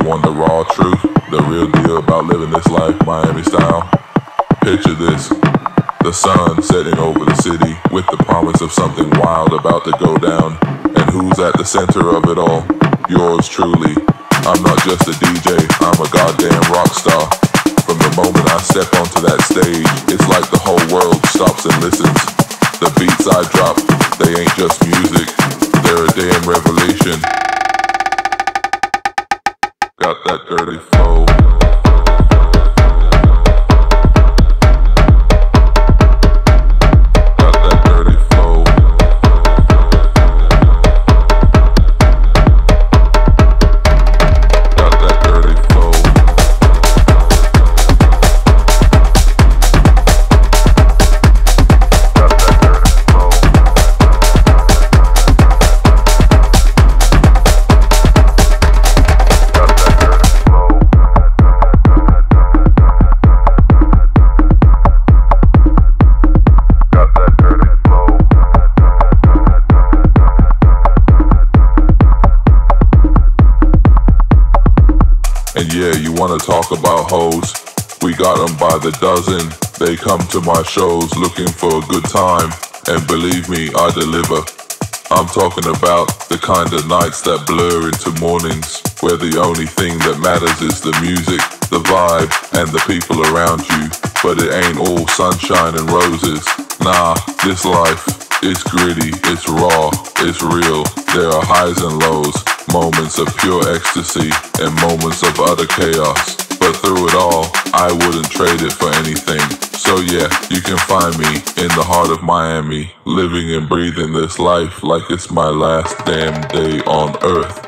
want the raw truth, the real deal about living this life Miami style? Picture this, the sun setting over the city with the promise of something wild about to go down. And who's at the center of it all? Yours truly. I'm not just a DJ, I'm a goddamn rock star. From the moment I step onto that stage, it's like the whole world stops and listens. The beats I drop, they ain't just music, they're a damn revelation. Got that dirty flow. And yeah, you wanna talk about hoes? We got them by the dozen. They come to my shows looking for a good time, and believe me, I deliver. I'm talking about the kind of nights that blur into mornings, where the only thing that matters is the music, the vibe, and the people around you. But it ain't all sunshine and roses. Nah, this life, it's gritty, it's raw, it's real. There are highs and lows, moments of pure ecstasy and moments of utter chaos. But through it all, I wouldn't trade it for anything. So yeah, you can find me in the heart of Miami, living and breathing this life like it's my last damn day on earth.